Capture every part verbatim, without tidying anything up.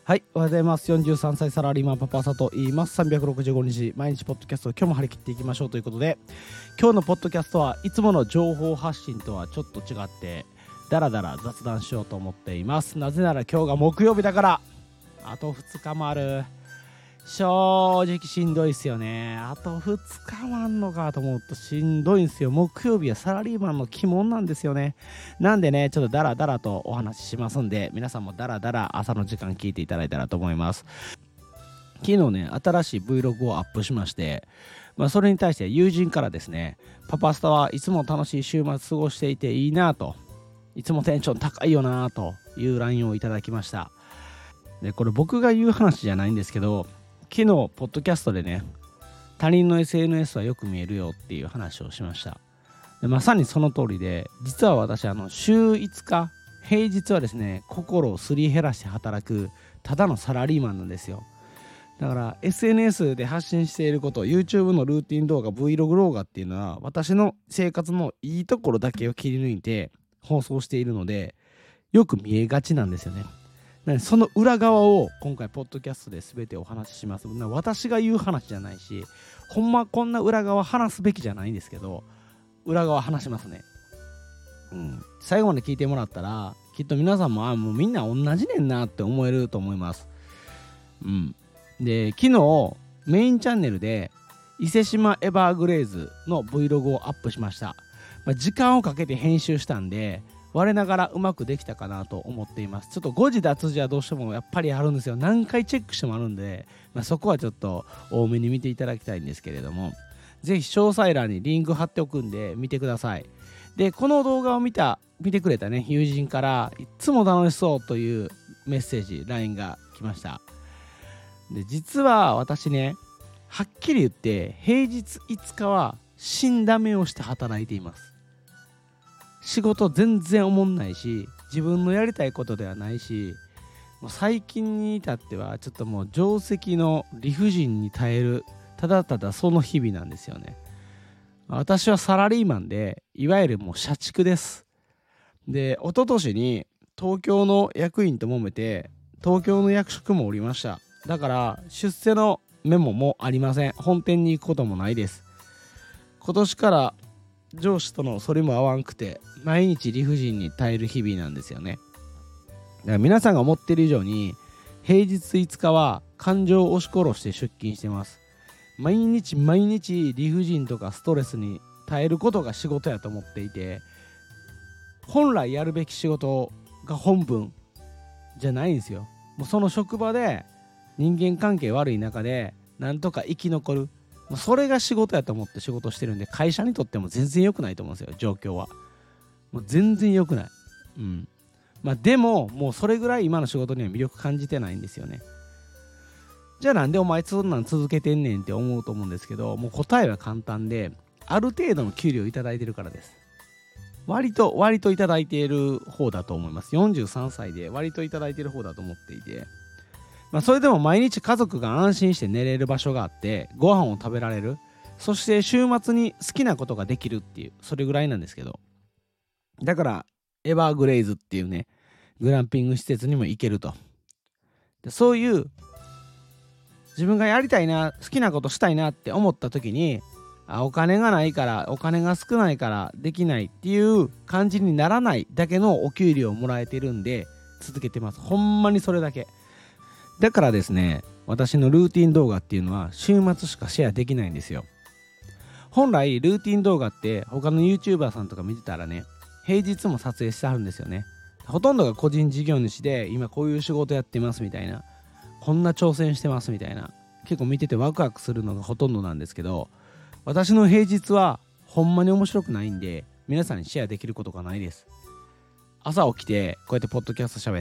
はい、おはようございます。よんじゅうさんさいサラリーマンパパ朝と言います。さんびゃくろくじゅうごにち毎日ポッドキャストを今日も張り切っていきましょうということで、今日のポッドキャストはいつもの情報発信とはちょっと違ってダラダラ雑談しようと思っています。なぜなら今日が木曜日だから。あとふつかもある。正直しんどいっすよね。あとふつかもあんのかと思うとしんどいんすよ。木曜日はサラリーマンの鬼門なんですよね。なんでね、ちょっとダラダラとお話ししますんで、皆さんもダラダラ朝の時間聞いていただいたらと思います。昨日ね、新しい Vlog をアップしまして、まあ、それに対して友人からですね、パパスタはいつも楽しい週末過ごしていていいなと、いつもテンション高いよなという ライン をいただきました。で、これ僕が言う話じゃないんですけど、昨日ポッドキャストでね、他人の エスエヌエス はよく見えるよっていう話をしました。でまさにその通りで、実は私あの週いつか平日はですね、心をすり減らして働くただのサラリーマンなんですよ。だから エスエヌエス で発信していること、 YouTube のルーティン動画、 Vlog 動画っていうのは私の生活のいいところだけを切り抜いて放送しているので、よく見えがちなんですよね。その裏側を今回ポッドキャストで全てお話しします。私が言う話じゃないし、ほんまこんな裏側話すべきじゃないんですけど、裏側話しますね。うん、最後まで聞いてもらったらきっと皆さんもあもうみんな同じねんなって思えると思います。うん、で昨日メインチャンネルで伊勢島エバーグレイズの Vlog をアップしました。まあ、時間をかけて編集したんで我ながらうまくできたかなと思っています。ちょっと誤字脱字はどうしてもやっぱりあるんですよ。何回チェックしてもあるんで、まあ、そこはちょっと多めに見ていただきたいんですけれども、ぜひ詳細欄にリンク貼っておくんで見てください。でこの動画を見た見てくれたね友人からいつも楽しそうというメッセージ ライン が来ました。で実は私ね、はっきり言って平日いつかは死んだ目をして働いています。仕事全然おもんないし、自分のやりたいことではないし、もう最近に至ってはちょっともう定石の理不尽に耐えるただただその日々なんですよね。私はサラリーマンで、いわゆるもう社畜です。で一昨年に東京の役員と揉めて東京の役職もおりました。だから出世のメモもありません。本店に行くこともないです。今年から上司とのそれも合わんくて毎日理不尽に耐える日々なんですよね。だから皆さんが思ってる以上に平日いつかは感情を押し殺して出勤してます。毎日毎日理不尽とかストレスに耐えることが仕事やと思っていて、本来やるべき仕事が本分じゃないんですよ。もうその職場で人間関係悪い中でなんとか生き残る、それが仕事やと思って仕事してるんで、会社にとっても全然良くないと思うんですよ。状況はもう全然良くない。うんまあでももうそれぐらい今の仕事には魅力感じてないんですよね。じゃあなんでお前そんなん続けてんねんって思うと思うんですけど、もう答えは簡単で、ある程度の給料をいただいてるからです。割と割といただいている方だと思います。よんじゅうさんさいで割といただいている方だと思っていて、まあ、それでも毎日家族が安心して寝れる場所があってご飯を食べられる、そして週末に好きなことができるっていう、それぐらいなんですけど、だからエバーグレイズっていうねグランピング施設にも行けると。でそういう自分がやりたいな、好きなことしたいなって思った時に、あお金がないから、お金が少ないからできないっていう感じにならないだけのお給料をもらえてるんで続けてます。ほんまにそれだけ。だからですね、私のルーティン動画っていうのは週末しかシェアできないんですよ。本来ルーティン動画って他の YouTuber さんとか見てたらね、平日も撮影してあるんですよね。ほとんどが個人事業主で今こういう仕事やってますみたいな、こんな挑戦してますみたいな、結構見ててワクワクするのがほとんどなんですけど、私の平日はほんまに面白くないんで皆さんにシェアできることがないです。朝起きてこうやってポッドキャスト喋って、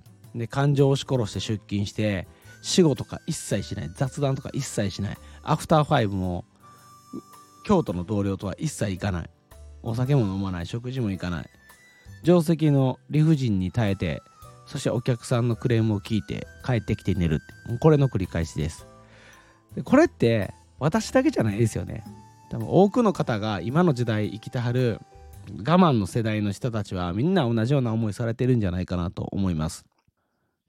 で感情を押し殺して出勤して仕事とか一切しない、雑談とか一切しない、アフターファイブも京都の同僚とは一切行かない、お酒も飲まない、食事も行かない、定石の理不尽に耐えて、そしてお客さんのクレームを聞いて帰ってきて寝るって、これの繰り返しです。でこれって私だけじゃないですよね。多分多くの方が今の時代生きてはる我慢の世代の人たちはみんな同じような思いされてるんじゃないかなと思います。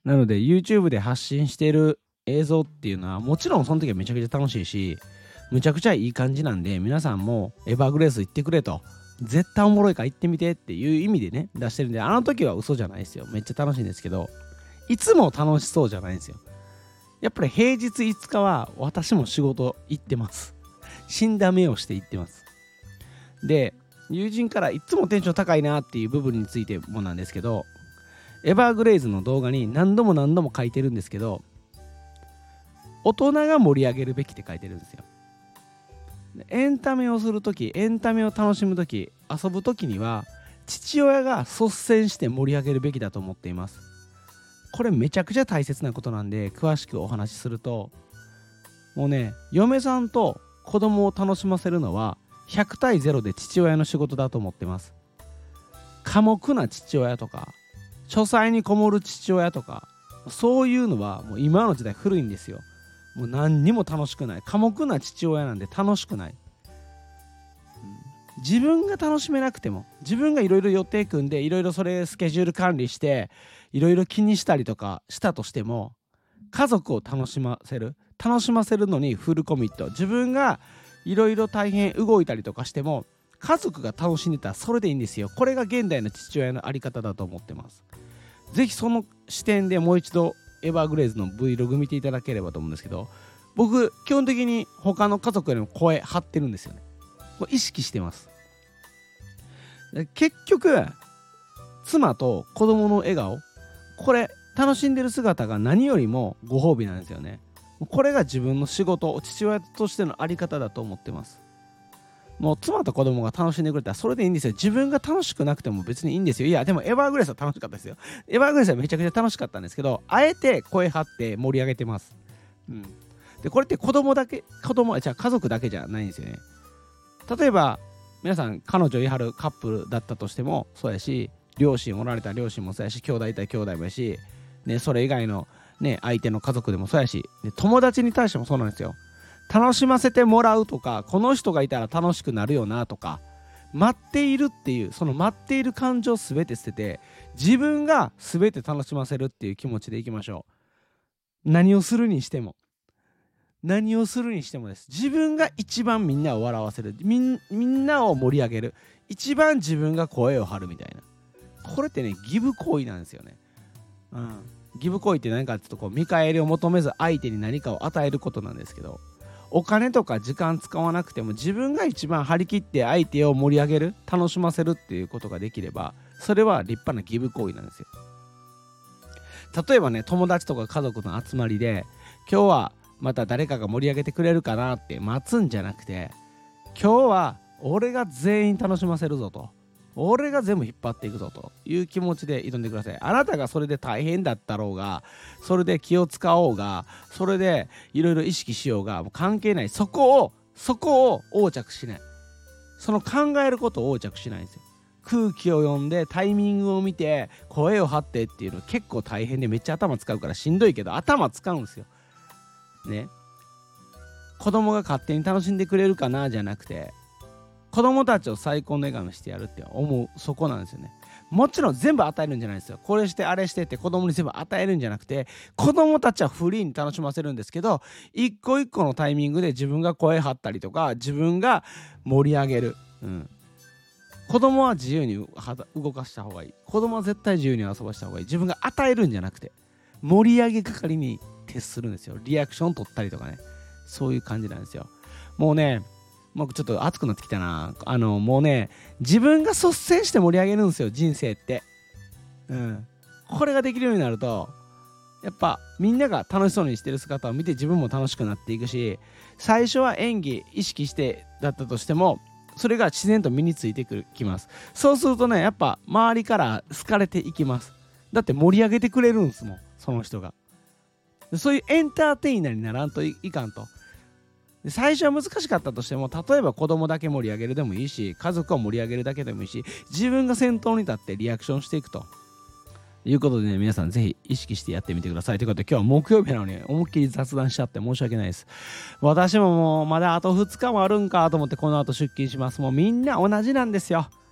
なので YouTube で発信している映像っていうのはもちろんその時はめちゃくちゃ楽しいし、むちゃくちゃいい感じなんで、皆さんもエバーグレース行ってくれと、絶対おもろいから行ってみてっていう意味でね出してるんで、あの時は嘘じゃないですよ。めっちゃ楽しいんですけど、いつも楽しそうじゃないんですよ。やっぱり平日いつかは私も仕事行ってます。死んだ目をして行ってます。で、友人からいつもテンション高いなっていう部分についてもなんですけど、エバーグレイズの動画に何度も何度も書いてるんですけど、大人が盛り上げるべきって書いてるんですよ。エンタメをするとき、エンタメを楽しむとき、遊ぶときには父親が率先して盛り上げるべきだと思っています。これめちゃくちゃ大切なことなんで、詳しくお話しすると、もうね、嫁さんと子供を楽しませるのはひゃくたいゼロで父親の仕事だと思ってます。寡黙な父親とか書斎にこもる父親とか、そういうのはもう今の時代古いんですよ。もう何にも楽しくない。寡黙な父親なんで楽しくない。自分が楽しめなくても、自分がいろいろ予定組んでいろいろそれスケジュール管理していろいろ気にしたりとかしたとしても、家族を楽しませる楽しませるのにフルコミット。自分がいろいろ大変動いたりとかしても家族が楽しんでたらそれでいいんですよ。これが現代の父親のあり方だと思ってます。ぜひその視点でもう一度エバーグレイズの Vlog 見ていただければと思うんですけど、僕基本的に他の家族よりも声張ってるんですよね。これ意識してます。結局妻と子供の笑顔、これ楽しんでる姿が何よりもご褒美なんですよね。これが自分の仕事、父親としてのあり方だと思ってます。もう妻と子供が楽しんでくれたらそれでいいんですよ。自分が楽しくなくても別にいいんですよ。いやでもエバーグレイスは楽しかったですよ。エバーグレイスはめちゃくちゃ楽しかったんですけど、あえて声張って盛り上げてます。うん。でこれって子供だけ、子供じゃあ家族だけじゃないんですよね。例えば皆さん彼女いはるカップルだったとしてもそうやし、両親おられたら両親もそうやし、兄弟いたら兄弟もやし、ね、それ以外のね相手の家族でもそうやし、で友達に対してもそうなんですよ。楽しませてもらうとか、この人がいたら楽しくなるよなとか、待っているっていう、その待っている感情を全て捨てて自分が全て楽しませるっていう気持ちでいきましょう。何をするにしても何をするにしてもです。自分が一番みんなを笑わせる、みん、みんなを盛り上げる、一番自分が声を張るみたいな、これってねギブ行為なんですよね。うん、ギブ行為って何かっていうと、こう見返りを求めず相手に何かを与えることなんですけど、お金とか時間使わなくても自分が一番張り切って相手を盛り上げる、楽しませるっていうことができれば、それは立派なギブ行為なんですよ。例えばね、友達とか家族の集まりで今日はまた誰かが盛り上げてくれるかなって待つんじゃなくて、今日は俺が全員楽しませるぞと、俺が全部引っ張っていくぞという気持ちで挑んでください。あなたがそれで大変だったろうが、それで気を使おうが、それでいろいろ意識しようが、もう関係ない。そこをそこを横着しない。その考えることを横着しないんですよ。空気を読んでタイミングを見て声を張ってっていうの結構大変で、めっちゃ頭使うからしんどいけど頭使うんですよね。子供が勝手に楽しんでくれるかなじゃなくて、子供たちを最高の笑顔にしてやるって思う、そこなんですよね。もちろん全部与えるんじゃないですよ。これしてあれしてって子供に全部与えるんじゃなくて、子供たちはフリーに楽しませるんですけど、一個一個のタイミングで自分が声張ったりとか自分が盛り上げる、うん、子供は自由に動かした方がいい。子供は絶対自由に遊ばした方がいい。自分が与えるんじゃなくて盛り上げ係に徹するんですよ。リアクション取ったりとかね、そういう感じなんですよ。もうね、もうちょっと熱くなってきたな。あのもうね、自分が率先して盛り上げるんですよ、人生って。うん。これができるようになると、やっぱみんなが楽しそうにしてる姿を見て自分も楽しくなっていくし、最初は演技意識してだったとしても、それが自然と身についてくるきます。そうするとね、やっぱ周りから好かれていきます。だって盛り上げてくれるんですもん、その人が。そういうエンターテイナーにならんといかんと。最初は難しかったとしても、例えば子供だけ盛り上げるでもいいし、家族を盛り上げるだけでもいいし、自分が先頭に立ってリアクションしていくということでね、皆さんぜひ意識してやってみてください。ということで、今日は木曜日なのに思いっきり雑談しちゃって申し訳ないです。私ももうまだあとふつかもあるんかと思ってこの後出勤します。もうみんな同じなんですよ。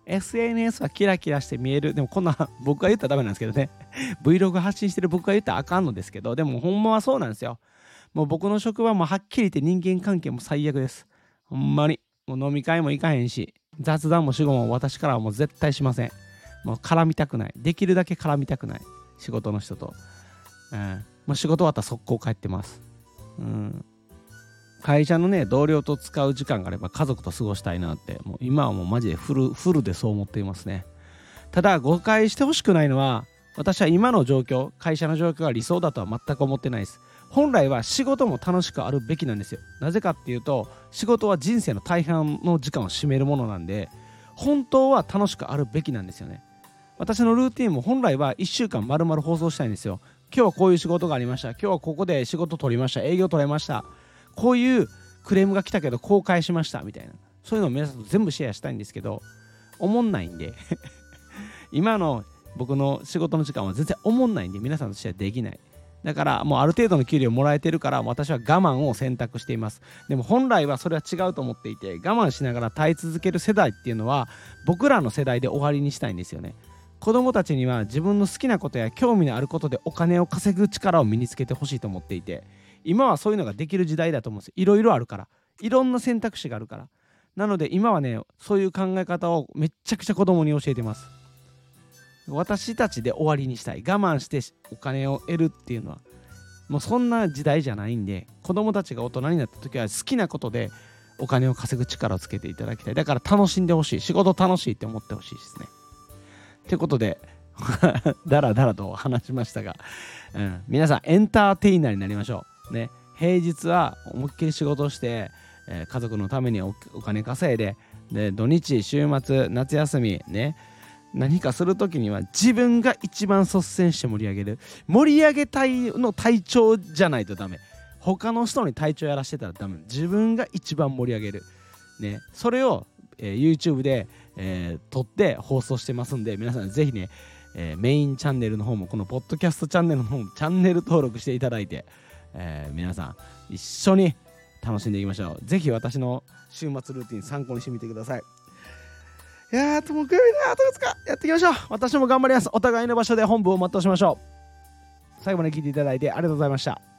エスエヌエス はキラキラして見える。でもこんな僕が言ったらダメなんですけどねVlog 発信してる僕が言ったらあかんのですけど、でもほんまはそうなんですよ。もう僕の職場もはっきり言って人間関係も最悪です。ほんまにもう飲み会も行かへんし、雑談も仕事も私からはもう絶対しません。もう絡みたくない。できるだけ絡みたくない。仕事の人と。うん。もう仕事終わったら速攻帰ってます。うん。会社のね、同僚と使う時間があれば家族と過ごしたいなって、もう今はもうマジでフル、フルでそう思っていますね。ただ、誤解してほしくないのは、私は今の状況、会社の状況が理想だとは全く思ってないです。本来は仕事も楽しくあるべきなんですよ。なぜかっていうと、仕事は人生の大半の時間を占めるものなんで、本当は楽しくあるべきなんですよね。私のルーティンも本来はいっしゅうかん丸々放送したいんですよ。今日はこういう仕事がありました。今日はここで仕事取りました。営業取れました。こういうクレームが来たけど公開しましたみたいな。そういうのを皆さんと全部シェアしたいんですけど、おもんないんで今の僕の仕事の時間は全然おもんないんで皆さんとシェアできない。だからもうある程度の給料もらえてるから私は我慢を選択しています。でも本来はそれは違うと思っていて、我慢しながら耐え続ける世代っていうのは僕らの世代で終わりにしたいんですよね。子供たちには自分の好きなことや興味のあることでお金を稼ぐ力を身につけてほしいと思っていて、今はそういうのができる時代だと思うんですよ。いろいろあるから、いろんな選択肢があるから。なので今はね、そういう考え方をめっちゃくちゃ子供に教えてます。私たちで終わりにしたい。我慢してお金を得るっていうのはもうそんな時代じゃないんで、子供たちが大人になった時は好きなことでお金を稼ぐ力をつけていただきたい。だから楽しんでほしい。仕事楽しいって思ってほしいですね。ってことでだらだらと話しましたが、うん、皆さんエンターテイナーになりましょうね。平日は思いっきり仕事をして、えー、家族のために お, お金稼いで、で土日週末夏休みね、何かするときには自分が一番率先して盛り上げる。盛り上げたいの隊長じゃないとダメ。他の人に隊長やらしてたらダメ。自分が一番盛り上げる、ね、それを、えー、YouTube で、えー、撮って放送してますんで、皆さんぜひね、えー、メインチャンネルの方もこのポッドキャストチャンネルの方もチャンネル登録していただいて、えー、皆さん一緒に楽しんでいきましょう。ぜひ私の週末ルーティン参考にしてみてください。いやー、木曜日だ、あとふつかやっていきましょう。私も頑張ります。お互いの場所で本部を全うしましょう。最後まで聞いていただいてありがとうございました。